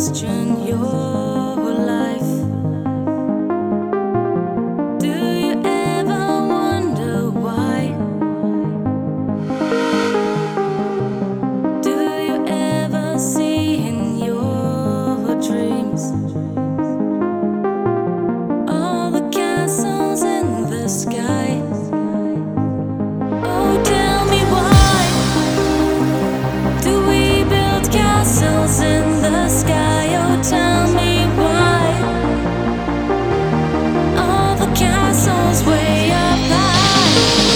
question your life. Do you ever wonder why? Do you ever see in your dreams all the castles in the sky? Oh, tell me why do we build castles in the sky? Oh, tell me why all the castles way up high.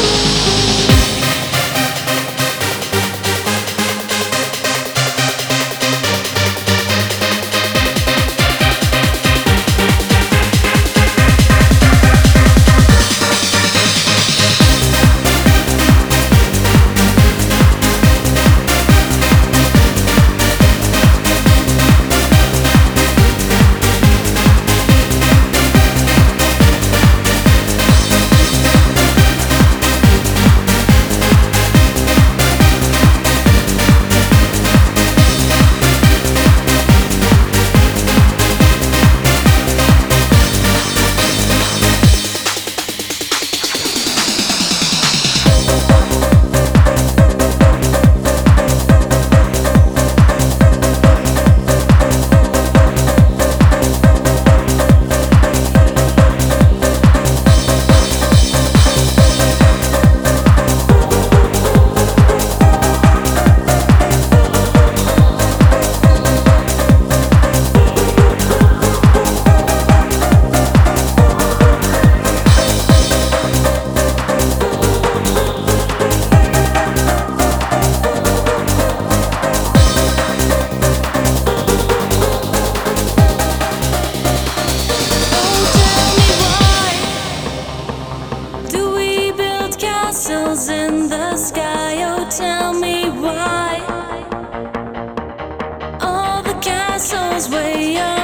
Castles in the sky, oh tell me why all the castles way up.